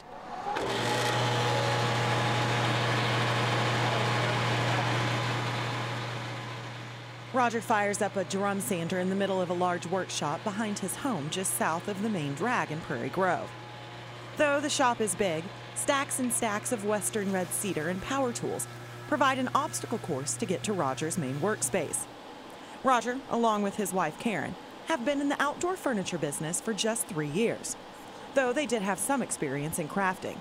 S1: Roger fires up a drum sander in the middle of a large workshop behind his home just south of the main drag in Prairie Grove. Though the shop is big, stacks and stacks of western red cedar and power tools provide an obstacle course to get to Roger's main workspace. Roger, along with his wife Karen, have been in the outdoor furniture business for just three years, though they did have some experience in crafting.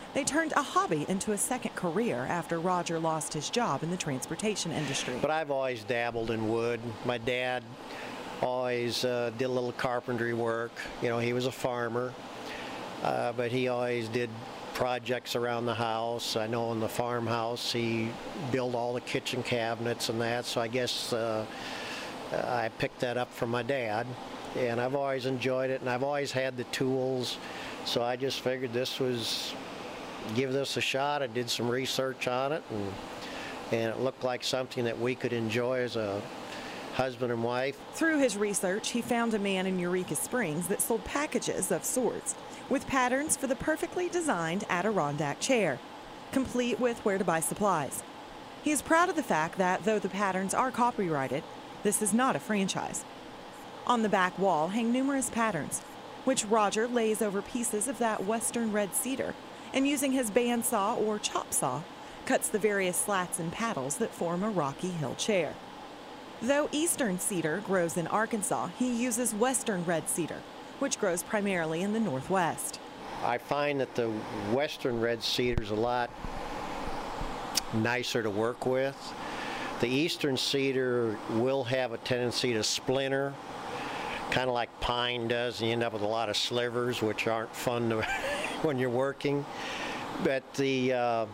S1: They turned a hobby into a second career after Roger lost his job in the transportation industry.
S3: But I've always dabbled in wood. My dad always uh, did a little carpentry work. You know, he was a farmer, uh, but he always did projects around the house. I know in the farmhouse he built all the kitchen cabinets and that, so I guess uh, I picked that up from my dad. And I've always enjoyed it, and I've always had the tools, so I just figured this was, give this a shot. I did some research on it, and, and it looked like something that we could enjoy as a husband and wife.
S1: Through his research, he found a man in Eureka Springs that sold packages of sorts with patterns for the perfectly designed Adirondack chair, complete with where to buy supplies. He is proud of the fact that, though the patterns are copyrighted, this is not a franchise. On the back wall hang numerous patterns, which Roger lays over pieces of that western red cedar, and using his bandsaw or chop saw, cuts the various slats and paddles that form a Rocky Hill chair. Though eastern cedar grows in Arkansas, he uses western red cedar, which grows primarily in the Northwest.
S3: I find that the western red cedar is a lot nicer to work with. The eastern cedar will have a tendency to splinter, kind of like pine does, and you end up with a lot of slivers, which aren't fun to when you're working. But the uh,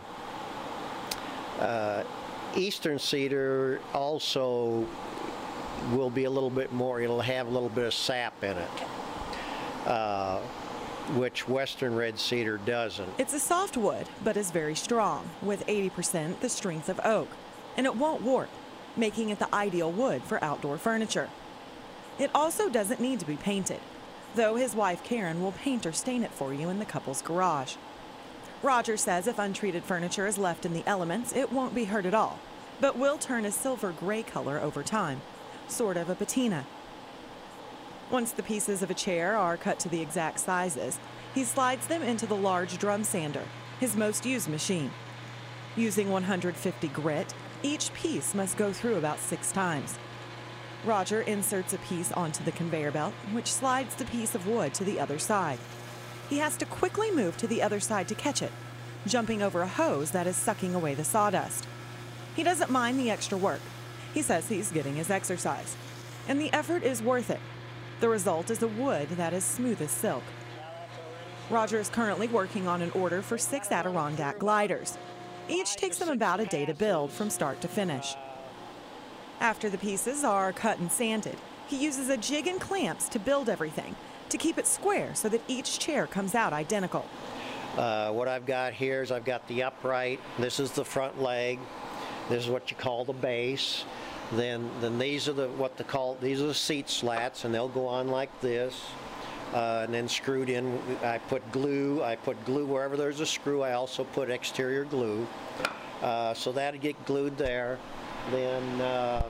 S3: uh, eastern cedar also will be a little bit more, it'll have a little bit of sap in it, uh, which western red cedar doesn't.
S1: It's a soft wood, but is very strong, with eighty percent the strength of oak, and it won't warp, making it the ideal wood for outdoor furniture. It also doesn't need to be painted, though his wife Karen will paint or stain it for you in the couple's garage. Roger says if untreated furniture is left in the elements, it won't be hurt at all, but will turn a silver gray color over time, sort of a patina. Once the pieces of a chair are cut to the exact sizes, he slides them into the large drum sander, his most used machine. Using one hundred fifty grit, each piece must go through about six times. Roger inserts a piece onto the conveyor belt, which slides the piece of wood to the other side. He has to quickly move to the other side to catch it, jumping over a hose that is sucking away the sawdust. He doesn't mind the extra work. He says he's getting his exercise, and the effort is worth it. The result is a wood that is smooth as silk. Roger is currently working on an order for six Adirondack gliders. Each takes him about a day to build from start to finish. After the pieces are cut and sanded, he uses a jig and clamps to build everything, to keep it square so that each chair comes out identical.
S3: Uh, what I've got here is I've got the upright. This is the front leg. This is what you call the base. Then, then these are the what they call these are the seat slats, and they'll go on like this. Uh, and then screwed in, I put glue. I put glue wherever there's a screw. I also put exterior glue, uh, so that'll get glued there. Then uh,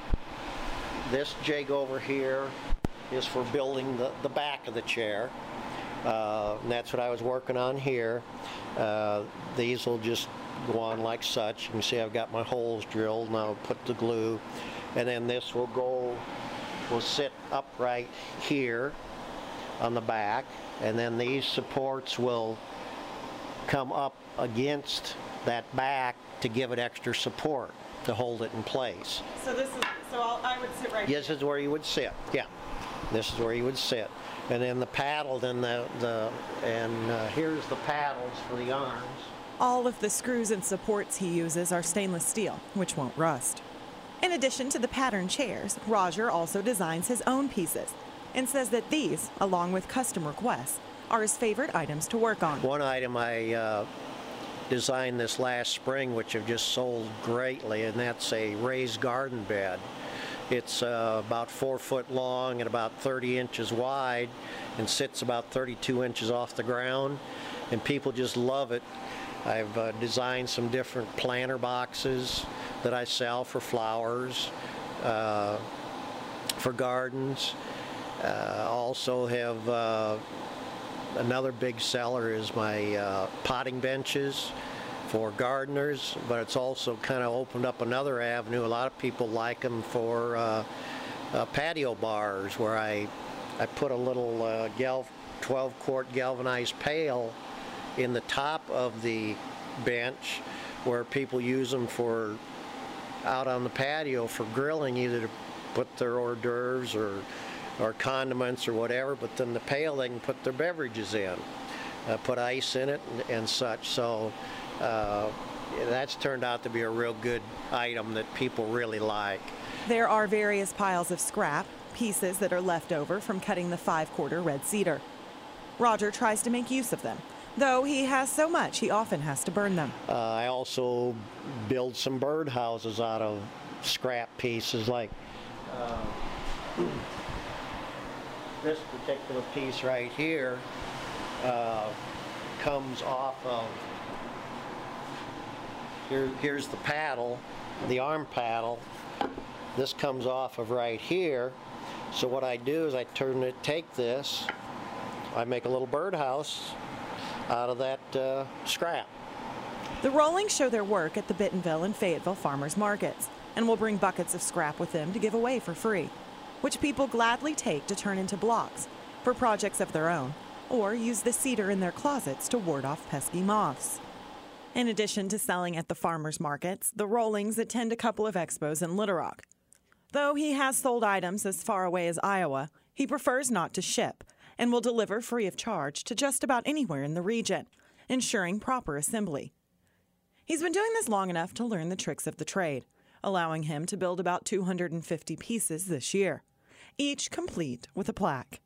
S3: this jig over here is for building the, the back of the chair. Uh, and that's what I was working on here. Uh, these will just go on like such. You can see I've got my holes drilled, and I'll put the glue. And then this will go, will sit upright here on the back. And then these supports will come up against that back to give it extra support, to hold it in place.
S1: So this is, so I'll, I would sit right here?
S3: This is where you would sit, yeah. This is where you would sit. And then the paddle, then the, the and uh, here's the paddles for the arms.
S1: All of the screws and supports he uses are stainless steel, which won't rust. In addition to the pattern chairs, Roger also designs his own pieces and says that these, along with custom requests, are his favorite items to work on.
S3: One item I uh, designed this last spring, which have just sold greatly, and that's a raised garden bed. It's uh, about four foot long and about thirty inches wide, and sits about thirty-two inches off the ground, and people just love it. I've uh, designed some different planter boxes that I sell for flowers, uh, for gardens. Uh, also have uh, another big seller is my uh, potting benches for gardeners, but it's also kind of opened up another avenue. A lot of people like them for uh, uh, patio bars, where I I put a little uh, gal twelve quart galvanized pail in the top of the bench where people use them for out on the patio for grilling, either to put their hors d'oeuvres or, or condiments or whatever, but then the pail they can put their beverages in, uh, put ice in it and, and such. So uh, that's turned out to be a real good item that people really like.
S1: There are various piles of scrap, pieces that are left over from cutting the five-quarter red cedar. Roger tries to make use of them. Though he has so much, he often has to burn them.
S3: Uh, I also build some bird houses out of scrap pieces, like uh, this particular piece right here uh, comes off of, here, here's the paddle, the arm paddle. This comes off of right here. So what I do is I turn it, take this, I make a little birdhouse out of that uh, scrap.
S1: The Rollings show their work at the Bentonville and Fayetteville farmers markets and will bring buckets of scrap with them to give away for free, which people gladly take to turn into blocks for projects of their own or use the cedar in their closets to ward off pesky moths. In addition to selling at the farmers markets, the Rollings attend a couple of expos in Little Rock. Though he has sold items as far away as Iowa, he prefers not to ship and will deliver free of charge to just about anywhere in the region, ensuring proper assembly. He's been doing this long enough to learn the tricks of the trade, allowing him to build about two hundred fifty pieces this year, each complete with a plaque.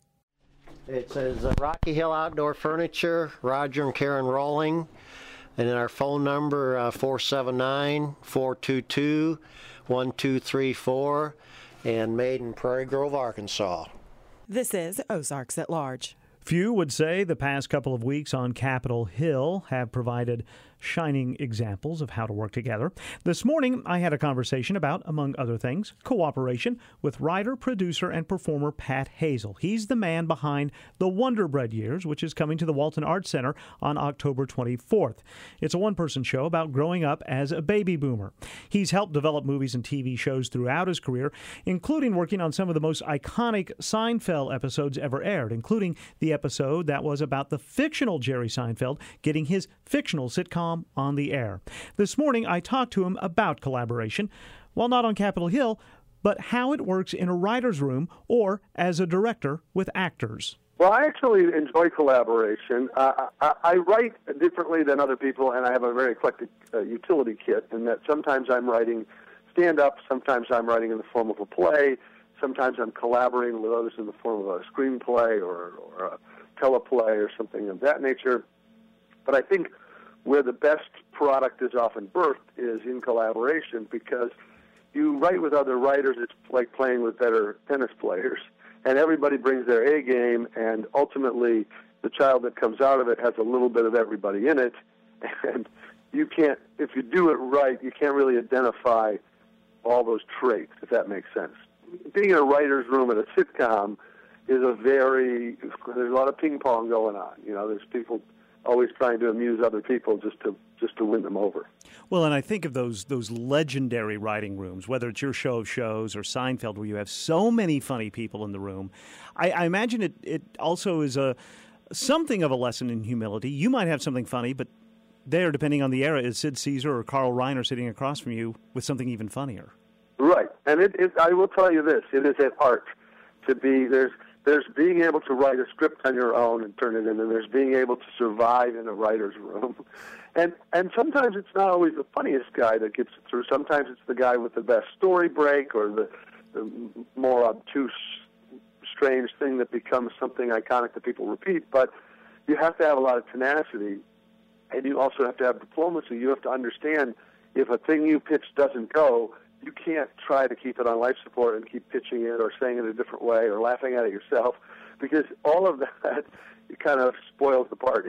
S3: It says uh, Rocky Hill Outdoor Furniture, Roger and Karen Rolling, and then our phone number uh, four seven nine, four two two, one two three four, and made in Prairie Grove, Arkansas.
S1: This is Ozarks at Large.
S2: Few would say the past couple of weeks on Capitol Hill have provided shining examples of how to work together. This morning, I had a conversation about, among other things, cooperation with writer, producer, and performer Pat Hazel. He's the man behind The Wonder Bread Years, which is coming to the Walton Arts Center on October twenty-fourth. It's a one-person show about growing up as a baby boomer. He's helped develop movies and T V shows throughout his career, including working on some of the most iconic Seinfeld episodes ever aired, including the episode that was about the fictional Jerry Seinfeld getting his fictional sitcom on the air. This morning, I talked to him about collaboration, while not on Capitol Hill, but how it works in a writer's room or as a director with actors.
S4: Well, I actually enjoy collaboration. Uh, I, I write differently than other people, and I have a very eclectic uh, utility kit in that sometimes I'm writing stand-up, sometimes I'm writing in the form of a play, sometimes I'm collaborating with others in the form of a screenplay or, or a teleplay or something of that nature. But I think where the best product is often birthed is in collaboration, because you write with other writers, it's like playing with better tennis players, and everybody brings their A game, and ultimately the child that comes out of it has a little bit of everybody in it, and you can't, if you do it right, you can't really identify all those traits, if that makes sense. Being in a writer's room at a sitcom is a very, there's a lot of ping pong going on. You know, there's people always trying to amuse other people just to just to win them over.
S2: Well, and I think of those those legendary writing rooms, whether it's your show of shows or Seinfeld, where you have so many funny people in the room. I, I imagine it, it also is a something of a lesson in humility. You might have something funny, but there, depending on the era, is Sid Caesar or Carl Reiner sitting across from you with something even funnier.
S4: Right, and it, it, I will tell you this, it is an art to be, there's There's being able to write a script on your own and turn it in, and there's being able to survive in a writer's room. And and sometimes it's not always the funniest guy that gets it through. Sometimes it's the guy with the best story break or the, the more obtuse, strange thing that becomes something iconic that people repeat. But you have to have a lot of tenacity, and you also have to have diplomacy. You have to understand if a thing you pitch doesn't go, you can't try to keep it on life support and keep pitching it or saying it a different way or laughing at it yourself, because all of that kind of spoils the party.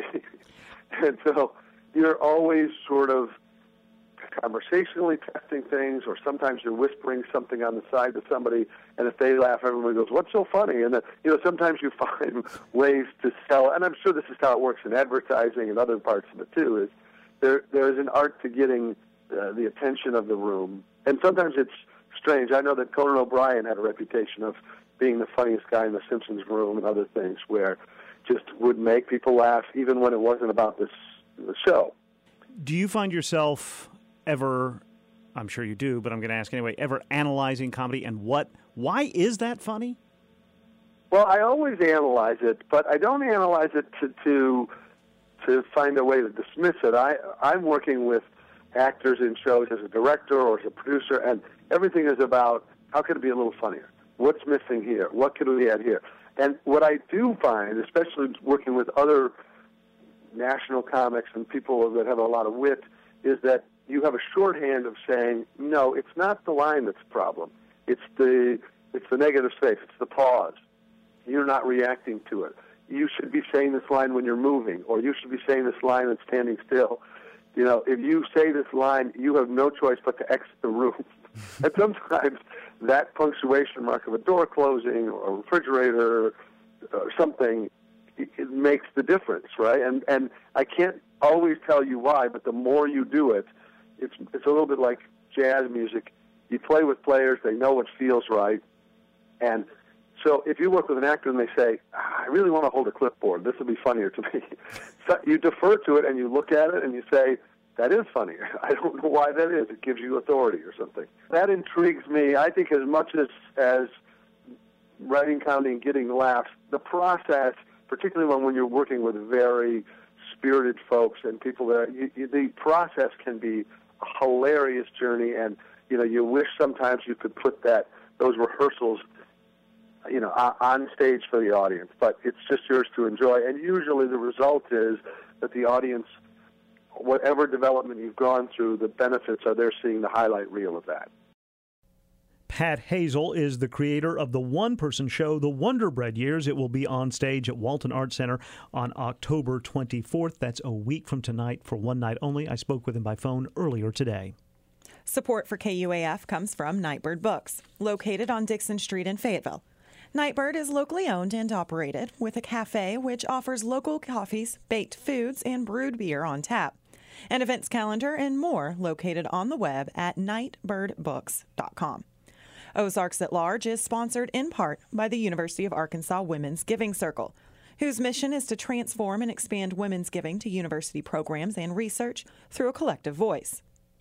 S4: And so you're always sort of conversationally testing things, or sometimes you're whispering something on the side to somebody, and if they laugh, everybody goes, "What's so funny?" And then, you know, sometimes you find ways to sell, and I'm sure this is how it works in advertising and other parts of it too, is there there is an art to getting uh, the attention of the room. And sometimes it's strange. I know that Conan O'Brien had a reputation of being the funniest guy in the Simpsons room and other things, where just would make people laugh even when it wasn't about this the show.
S2: Do you find yourself ever, I'm sure you do, but I'm going to ask anyway, ever analyzing comedy and what, why is that funny?
S4: Well, I always analyze it, but I don't analyze it to to, to find a way to dismiss it. I, I'm working with actors in shows as a director or as a producer, and everything is about how can it be a little funnier? What's missing here? What can we add here? And what I do find, especially working with other national comics and people that have a lot of wit, is that you have a shorthand of saying, no, it's not the line that's the problem. It's the it's the negative space. It's the pause. You're not reacting to it. You should be saying this line when you're moving, or you should be saying this line when standing still. You know, if you say this line, you have no choice but to exit the room. And sometimes that punctuation mark of a door closing or a refrigerator or something, it makes the difference, right? And and I can't always tell you why, but the more you do it, it's it's a little bit like jazz music. You play with players, they know what feels right. And so if you work with an actor and they say, ah, I really want to hold a clipboard, this will be funnier to me. So you defer to it and you look at it and you say, that is funnier. I don't know why that is. It gives you authority or something. That intrigues me, I think, as much as, as writing comedy and getting laughs. The process, particularly when, when you're working with very spirited folks and people that you, you, the process can be a hilarious journey, and you know you wish sometimes you could put that those rehearsals, you know, on stage for the audience. But it's just yours to enjoy, and usually the result is that the audience, whatever development you've gone through, the benefits are they're seeing the highlight reel of that.
S2: Pat Hazel is the creator of the one-person show, The Wonder Bread Years. It will be on stage at Walton Arts Center on October twenty-fourth. That's a week from tonight for one night only. I spoke with him by phone earlier today.
S1: Support for K U A F comes from Nightbird Books, located on Dixon Street in Fayetteville. Nightbird is locally owned and operated, with a cafe which offers local coffees, baked foods, and brewed beer on tap. An events calendar and more located on the web at nightbird books dot com. Ozarks at Large is sponsored in part by the University of Arkansas Women's Giving Circle, whose mission is to transform and expand women's giving to university programs and research through a collective voice.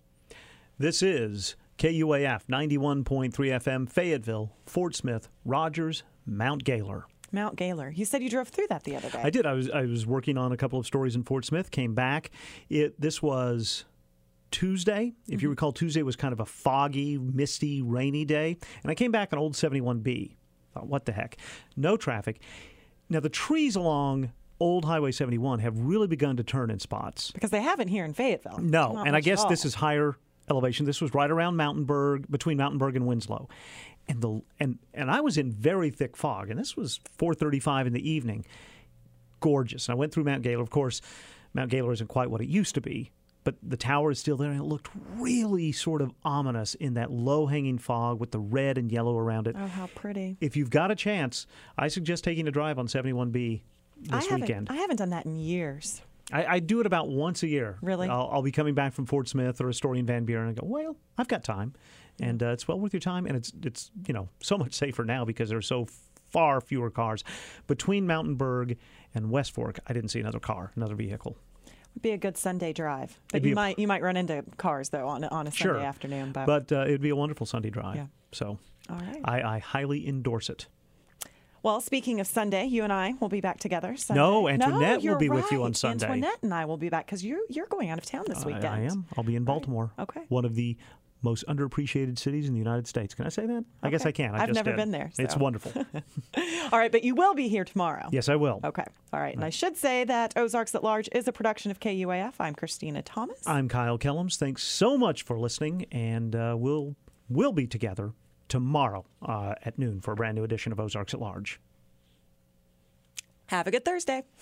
S2: This is K U A F ninety-one point three F M, Fayetteville, Fort Smith, Rogers, Mount Gaylor.
S1: Mount Gaylor. You said you drove through that the other day.
S2: I did. I was I was working on a couple of stories in Fort Smith, came back. It This was Tuesday. If mm-hmm. you recall, Tuesday was kind of a foggy, misty, rainy day. And I came back on Old seventy-one B. Thought, what the heck? No traffic. Now, the trees along Old Highway seventy-one have really begun to turn in spots.
S1: Because they haven't here in Fayetteville.
S2: No,
S1: Not
S2: and I guess
S1: at
S2: this is higher elevation. This was right around Mountainburg, between Mountainburg and Winslow. And the and and I was in very thick fog, and this was four thirty-five in the evening. Gorgeous. And I went through Mount Gaylor. Of course, Mount Gaylor isn't quite what it used to be, but the tower is still there, and it looked really sort of ominous in that low-hanging fog with the red and yellow around it.
S1: Oh, how pretty.
S2: If you've got a chance, I suggest taking a drive on seventy-one B this
S1: I
S2: weekend.
S1: I haven't done that in years.
S2: I, I do it about once a year.
S1: Really?
S2: I'll, I'll be coming back from Fort Smith or a story in Van Buren, and I go, well, I've got time. And uh, it's well worth your time, and it's, it's you know, so much safer now because there are so far fewer cars. Between Mountainburg and West Fork, I didn't see another car, another vehicle.
S1: Would be a good Sunday drive, but
S2: It'd
S1: you
S2: a,
S1: might you might run into cars though on on a
S2: sure,
S1: Sunday afternoon. But,
S2: but uh, it'd be a wonderful Sunday drive.
S1: Yeah.
S2: So,
S1: all right,
S2: I, I highly endorse it.
S1: Well, speaking of Sunday, you and I will be back together Sunday.
S2: No, Antoinette
S1: no,
S2: will be
S1: right.
S2: with you on Sunday.
S1: Antoinette and I will be back because you you're going out of town this weekend.
S2: I, I am. I'll be in Baltimore.
S1: Right. Okay.
S2: One of the most underappreciated cities in the United States. Can I say that? Okay. I guess I can. I
S1: I've
S2: just
S1: never
S2: did.
S1: been there. So.
S2: It's wonderful.
S1: All right, but you will be here tomorrow.
S2: Yes, I will.
S1: Okay. All right. And I should say that Ozarks at Large is a production of K U A F. I'm Christina Thomas.
S2: I'm Kyle Kellums. Thanks so much for listening, and uh, we'll we'll be together tomorrow uh, at noon for a brand new edition of Ozarks at Large.
S1: Have a good Thursday.